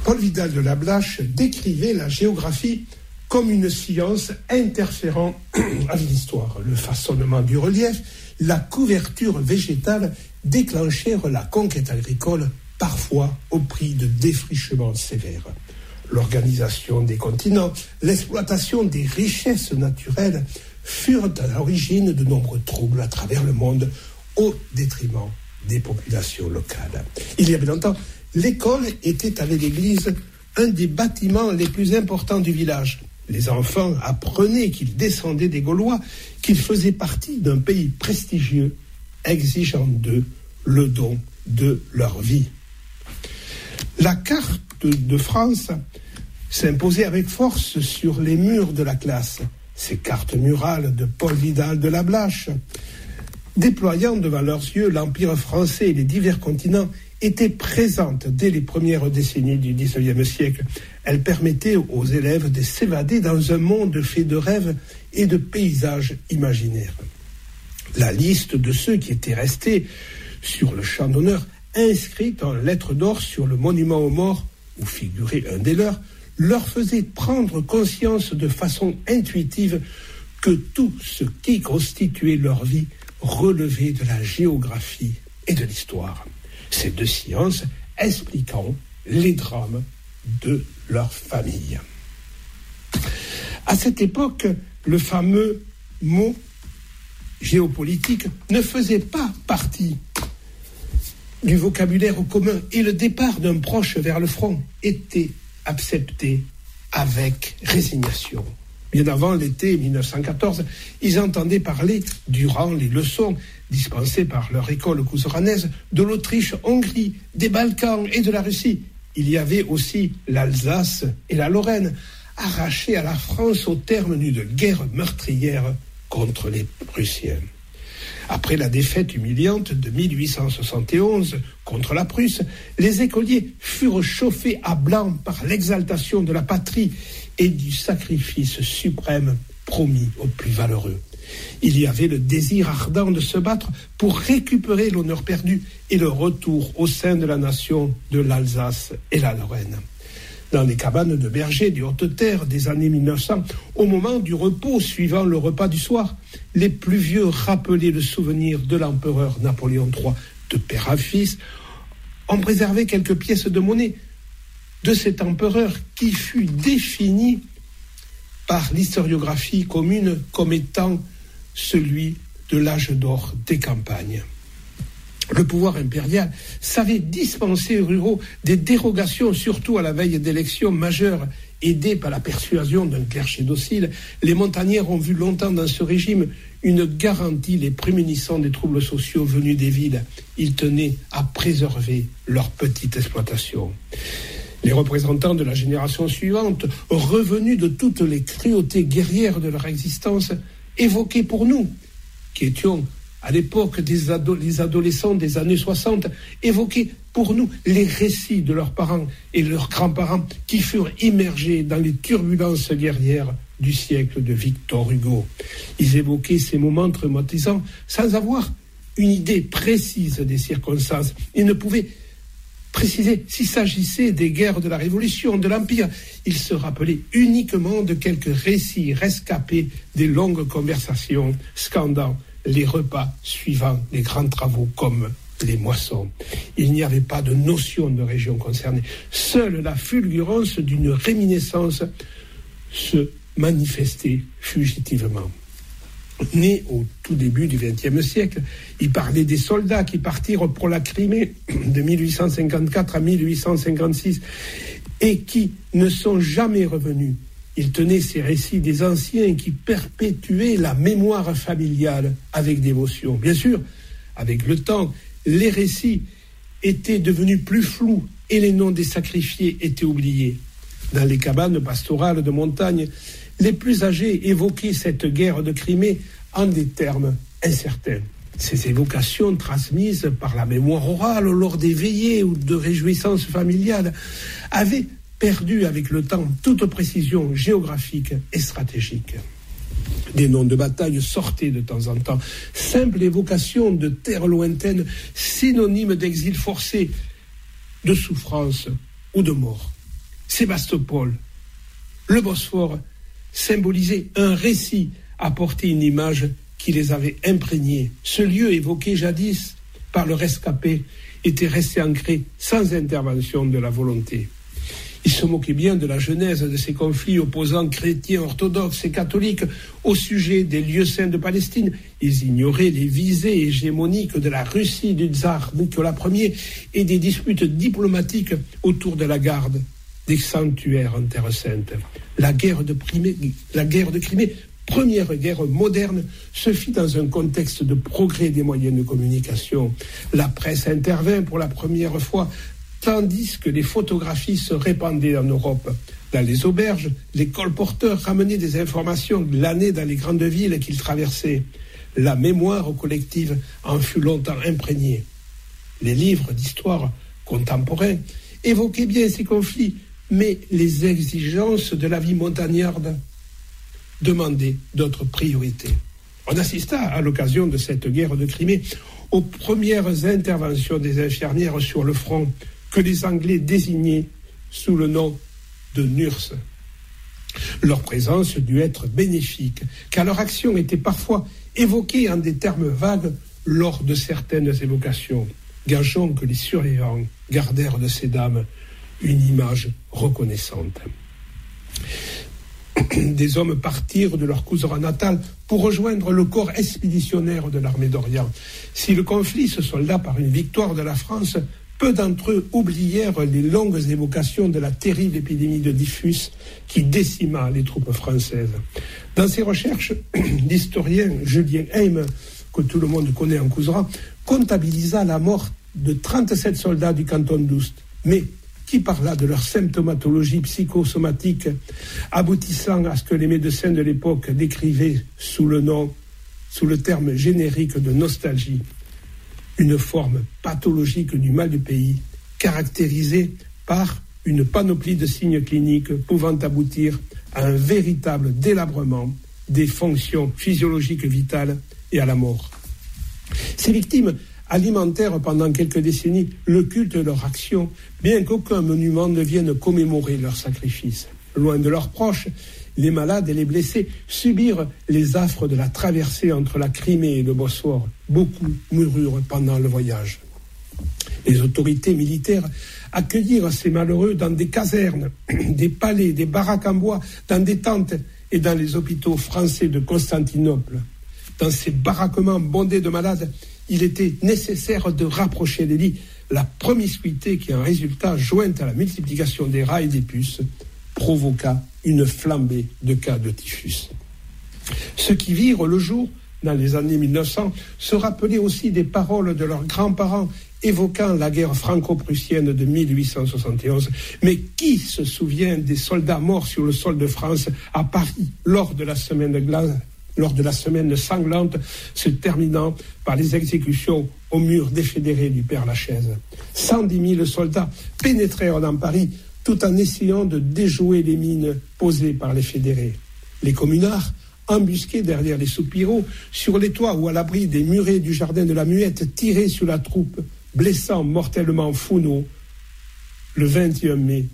Paul Vidal de Lablache décrivait la géographie comme une science interférant avec l'histoire. Le façonnement du relief, la couverture végétale déclenchèrent la conquête agricole, parfois au prix de défrichements sévères. L'organisation des continents, l'exploitation des richesses naturelles furent à l'origine de nombreux troubles à travers le monde au détriment des populations locales. Il y a bien longtemps, l'école était avec l'église un des bâtiments les plus importants du village. Les enfants apprenaient qu'ils descendaient des Gaulois, qu'ils faisaient partie d'un pays prestigieux, exigeant d'eux le don de leur vie. La carte de France s'imposait avec force sur les murs de la classe. Ces cartes murales de Paul Vidal de Lablache, déployant devant leurs yeux l'Empire français et les divers continents, étaient présentes dès les premières décennies du XIXe siècle. Elles permettaient aux élèves de s'évader dans un monde fait de rêves et de paysages imaginaires. La liste de ceux qui étaient restés sur le champ d'honneur, inscrite en lettres d'or sur le monument aux morts, où figurait un des leurs, leur faisait prendre conscience de façon intuitive que tout ce qui constituait leur vie relevait de la géographie et de l'histoire. Ces deux sciences expliquant les drames de leur famille. À cette époque, le fameux mot géopolitique ne faisait pas partie du vocabulaire commun et le départ d'un proche vers le front était accepté avec résignation. Bien avant l'été 1914, ils entendaient parler, durant les leçons dispensées par leur école couzeranaise, de l'Autriche-Hongrie, des Balkans et de la Russie. Il y avait aussi l'Alsace et la Lorraine, arrachées à la France au terme d'une guerre meurtrière contre les Prussiens. Après la défaite humiliante de 1871 contre la Prusse, les écoliers furent chauffés à blanc par l'exaltation de la patrie et du sacrifice suprême promis aux plus valeureux. Il y avait le désir ardent de se battre pour récupérer l'honneur perdu et le retour au sein de la nation de l'Alsace et la Lorraine. Dans les cabanes de bergers du Haute-Terre des années 1900, au moment du repos suivant le repas du soir, les plus vieux rappelaient le souvenir de l'empereur Napoléon III. De père à fils, on préservait quelques pièces de monnaie de cet empereur qui fut défini par l'historiographie commune comme étant celui de l'âge d'or des campagnes. Le pouvoir impérial savait dispenser aux ruraux des dérogations, surtout à la veille d'élections majeures. Aidés par la persuasion d'un clergé docile, les montagnards ont vu longtemps dans ce régime une garantie les prémunissant des troubles sociaux venus des villes. Ils tenaient à préserver leur petite exploitation. Les représentants de la génération suivante, revenus de toutes les cruautés guerrières de leur existence, évoquaient pour nous, qui étions à l'époque les adolescents des années 60, évoquaient pour nous les récits de leurs parents et leurs grands-parents qui furent immergés dans les turbulences guerrières du siècle de Victor Hugo. Ils évoquaient ces moments traumatisants sans avoir une idée précise des circonstances. Ils ne pouvaient préciser s'il s'agissait des guerres de la Révolution, de l'Empire. Ils se rappelaient uniquement de quelques récits rescapés des longues conversations scandant les repas suivant les grands travaux comme les moissons. Il n'y avait pas de notion de région concernée. Seule la fulgurance d'une réminiscence se manifestait fugitivement. Né au tout début du XXe siècle, il parlait des soldats qui partirent pour la Crimée de 1854 à 1856 et qui ne sont jamais revenus. Il tenait ces récits des anciens qui perpétuaient la mémoire familiale avec dévotion. Bien sûr, avec le temps, les récits étaient devenus plus flous et les noms des sacrifiés étaient oubliés. Dans les cabanes pastorales de montagne, les plus âgés évoquaient cette guerre de Crimée en des termes incertains. Ces évocations transmises par la mémoire orale lors des veillées ou de réjouissances familiales avaient perdu avec le temps toute précision géographique et stratégique. Des noms de bataille sortaient de temps en temps, simple évocation de terres lointaines, synonyme d'exil forcé, de souffrance ou de mort. Sébastopol. Le Bosphore symbolisait un récit, apportait une image qui les avait imprégnés. Ce lieu évoqué jadis par le rescapé était resté ancré sans intervention de la volonté. Ils se moquaient bien de la genèse de ces conflits opposant chrétiens, orthodoxes et catholiques au sujet des lieux saints de Palestine. Ils ignoraient les visées hégémoniques de la Russie du tsar Nicolas Ier et des disputes diplomatiques autour de la garde des sanctuaires en Terre Sainte. La guerre de Crimée, première guerre moderne, se fit dans un contexte de progrès des moyens de communication. La presse intervint pour la première fois, tandis que les photographies se répandaient en Europe. Dans les auberges, les colporteurs ramenaient des informations glanées dans les grandes villes qu'ils traversaient. La mémoire collective en fut longtemps imprégnée. Les livres d'histoire contemporains évoquaient bien ces conflits, mais les exigences de la vie montagnarde demandaient d'autres priorités. On assista à l'occasion de cette guerre de Crimée aux premières interventions des infirmières sur le front, que les Anglais désignaient sous le nom de nurses. Leur présence dut être bénéfique, car leur action était parfois évoquée en des termes vagues lors de certaines évocations. Gageons que les survivants gardèrent de ces dames une image reconnaissante. Des hommes partirent de leur couserans natal pour rejoindre le corps expéditionnaire de l'armée d'Orient. Si le conflit se solda par une victoire de la France, peu d'entre eux oublièrent les longues évocations de la terrible épidémie de typhus qui décima les troupes françaises. Dans ses recherches, l'historien Julien Heim, que tout le monde connaît en couserans, comptabilisa la mort de 37 soldats du canton d'Oust, mais qui parla de leur symptomatologie psychosomatique, aboutissant à ce que les médecins de l'époque décrivaient sous le terme générique de nostalgie. Une forme pathologique du mal du pays, caractérisée par une panoplie de signes cliniques pouvant aboutir à un véritable délabrement des fonctions physiologiques vitales et à la mort. Ces victimes alimentèrent pendant quelques décennies le culte de leur action, bien qu'aucun monument ne vienne commémorer leur sacrifice. Loin de leurs proches, les malades et les blessés subirent les affres de la traversée entre la Crimée et le Bosphore. Beaucoup moururent pendant le voyage. Les autorités militaires accueillirent ces malheureux dans des casernes, des palais, des baraques en bois, dans des tentes et dans les hôpitaux français de Constantinople. Dans ces baraquements bondés de malades, il était nécessaire de rapprocher les lits. La promiscuité qui en résulta, jointe à la multiplication des rats et des puces, provoqua une flambée de cas de typhus. Ceux qui virent le jour dans les années 1900 se rappelaient aussi des paroles de leurs grands-parents évoquant la guerre franco-prussienne de 1871. Mais qui se souvient des soldats morts sur le sol de France à Paris lors de la semaine de glace, lors de la semaine sanglante se terminant par les exécutions au mur défédéré du Père-Lachaise. 110 000 soldats pénétrèrent dans Paris tout en essayant de déjouer les mines posées par les fédérés. Les communards, embusqués derrière les soupiraux, sur les toits ou à l'abri des murets du jardin de la Muette, tiraient sur la troupe, blessant mortellement Founot le 21 mai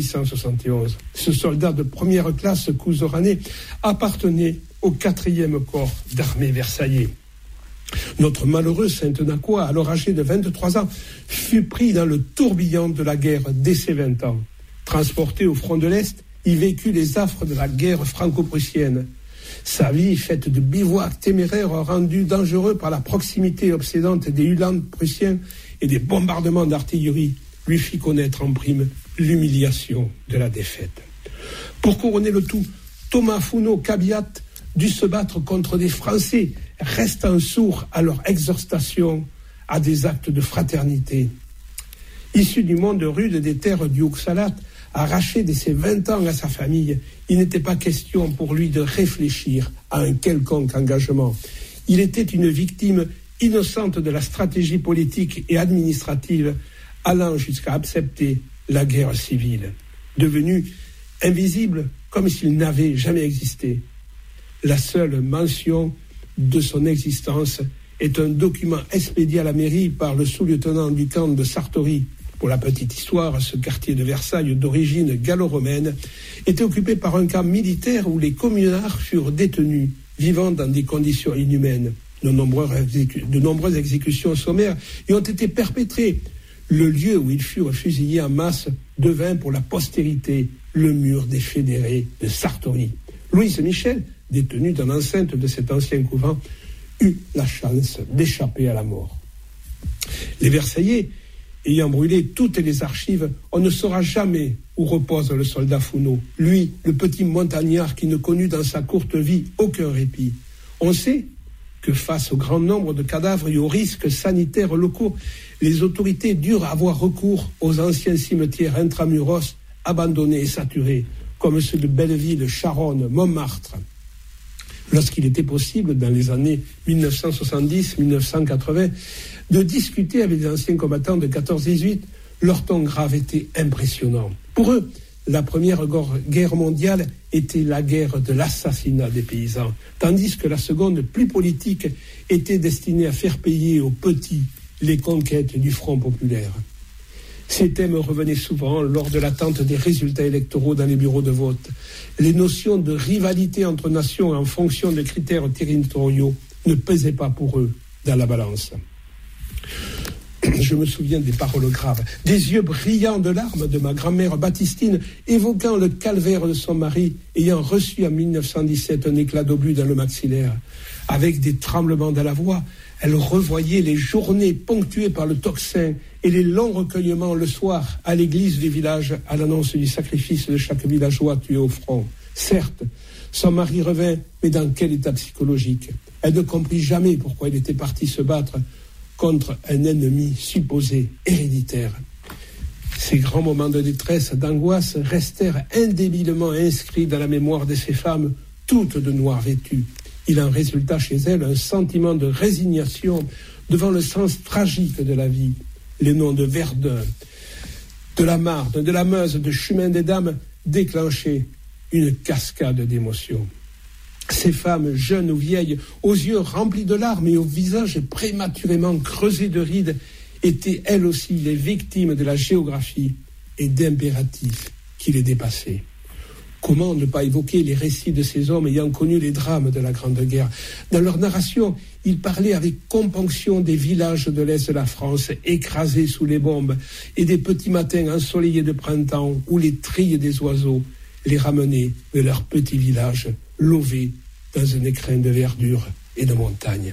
1871. Ce soldat de première classe couseranais appartenait au 4e corps d'armée versaillais. Notre malheureux Saint-Nacois, alors âgé de 23 ans, fut pris dans le tourbillon de la guerre dès ses 20 ans. Transporté au front de l'Est, il vécut les affres de la guerre franco-prussienne. Sa vie, faite de bivouacs téméraires rendus dangereux par la proximité obsédante des uhlans prussiens et des bombardements d'artillerie, lui fit connaître en prime l'humiliation de la défaite. Pour couronner le tout, Thomas Founot-Cabiat dut se battre contre des Français restant sourds à leur exhortation à des actes de fraternité. Issu du monde rude des terres du Oxalat, arraché de ses 20 ans à sa famille, il n'était pas question pour lui de réfléchir à un quelconque engagement. Il était une victime innocente de la stratégie politique et administrative, allant jusqu'à accepter la guerre civile, devenu invisible comme s'il n'avait jamais existé. La seule mention de son existence est un document expédié à la mairie par le sous-lieutenant du camp de Sartori, Pour la petite histoire, ce quartier de Versailles d'origine gallo-romaine était occupé par un camp militaire où les communards furent détenus, vivant dans des conditions inhumaines. De nombreuses exécutions sommaires y ont été perpétrées. Le lieu où ils furent fusillés en masse devint pour la postérité le mur des fédérés de Sartory. Louise Michel, détenue dans l'enceinte de cet ancien couvent, eut la chance d'échapper à la mort. Les Versaillais ayant brûlé toutes les archives, on ne saura jamais où repose le soldat Founot, lui, le petit montagnard qui ne connut dans sa courte vie aucun répit. On sait que face au grand nombre de cadavres et aux risques sanitaires locaux, les autorités durent avoir recours aux anciens cimetières intramuros abandonnés et saturés, comme ceux de Belleville, Charonne, Montmartre. Lorsqu'il était possible, dans les années 1970-1980, de discuter avec les anciens combattants de 14-18, leur ton grave était impressionnant. Pour eux, la première guerre mondiale était la guerre de l'assassinat des paysans, tandis que la seconde, plus politique, était destinée à faire payer aux petits les conquêtes du Front populaire. Ces thèmes revenaient souvent lors de l'attente des résultats électoraux dans les bureaux de vote. Les notions de rivalité entre nations en fonction de critères territoriaux ne pesaient pas pour eux dans la balance. Je me souviens des paroles graves, des yeux brillants de larmes de ma grand-mère Baptistine, évoquant le calvaire de son mari, ayant reçu en 1917 un éclat d'obus dans le maxillaire. Avec des tremblements de la voix, elle revoyait les journées ponctuées par le tocsin et les longs recueillements le soir à l'église du village à l'annonce du sacrifice de chaque villageois tué au front. Certes, son mari revint, mais dans quel état psychologique ? Elle ne comprit jamais pourquoi il était parti se battre contre un ennemi supposé héréditaire. Ces grands moments de détresse, d'angoisse, restèrent indélébilement inscrits dans la mémoire de ces femmes, toutes de noir vêtues. Il en résulta chez elles un sentiment de résignation devant le sens tragique de la vie. Les noms de Verdun, de la Marne, de la Meuse, de Chemin des Dames déclenchaient une cascade d'émotions. Ces femmes, jeunes ou vieilles, aux yeux remplis de larmes et au visage prématurément creusé de rides, étaient elles aussi les victimes de la géographie et d'impératifs qui les dépassaient. Comment ne pas évoquer les récits de ces hommes ayant connu les drames de la Grande Guerre ? Dans leur narration, ils parlaient avec componction des villages de l'Est de la France écrasés sous les bombes et des petits matins ensoleillés de printemps où les trilles des oiseaux les ramenaient de leur petit village lové dans un écrin de verdure et de montagne.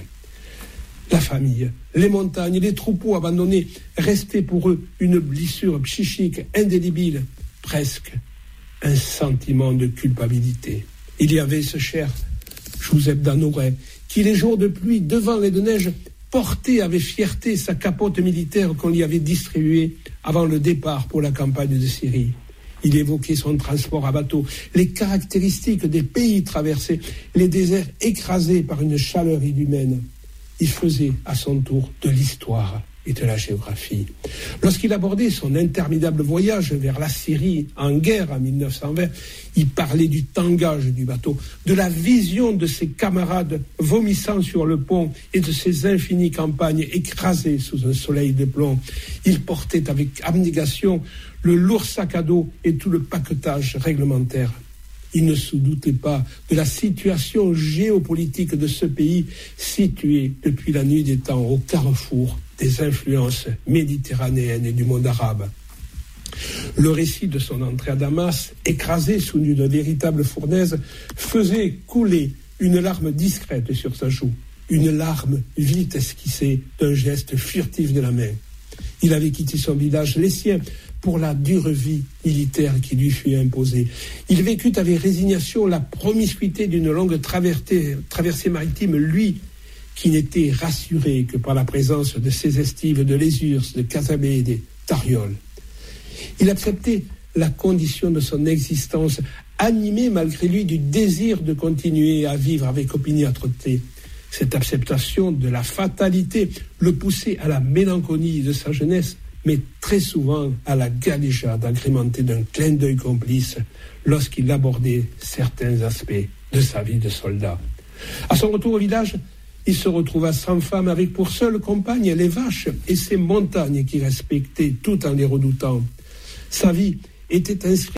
La famille, les montagnes, les troupeaux abandonnés restaient pour eux une blessure psychique indélébile, presque un sentiment de culpabilité. Il y avait ce cher Joseph Danouret qui, les jours de pluie, devant les de neige, portait avec fierté sa capote militaire qu'on lui avait distribuée avant le départ pour la campagne de Syrie. Il évoquait son transport à bateau, les caractéristiques des pays traversés, les déserts écrasés par une chaleur inhumaine. Il faisait à son tour de l'histoire et de la géographie. Lorsqu'il abordait son interminable voyage vers la Syrie en guerre en 1920, il parlait du tangage du bateau, de la vision de ses camarades vomissant sur le pont et de ses infinies campagnes écrasées sous un soleil de plomb. Il portait avec abnégation le lourd sac à dos et tout le paquetage réglementaire. Il ne se doutait pas de la situation géopolitique de ce pays situé depuis la nuit des temps au carrefour des influences méditerranéennes et du monde arabe. Le récit de son entrée à Damas, écrasé sous une véritable fournaise, faisait couler une larme discrète sur sa joue, une larme vite esquissée d'un geste furtif de la main. Il avait quitté son village, les siens, pour la dure vie militaire qui lui fut imposée. Il vécut avec résignation la promiscuité d'une longue traversée maritime, lui, qui n'était rassuré que par la présence de ses estives de Lézurs, de Casabé et des Tarioles. Il acceptait la condition de son existence, animé malgré lui du désir de continuer à vivre avec opiniâtreté. Cette acceptation de la fatalité le poussait à la mélancolie de sa jeunesse, mais très souvent à la galéjade agrémentée d'un clin d'œil complice lorsqu'il abordait certains aspects de sa vie de soldat. À son retour au village, Il se retrouva sans femme avec pour seule compagne les vaches et ces montagnes qu'il respectait tout en les redoutant. Sa vie était inscrite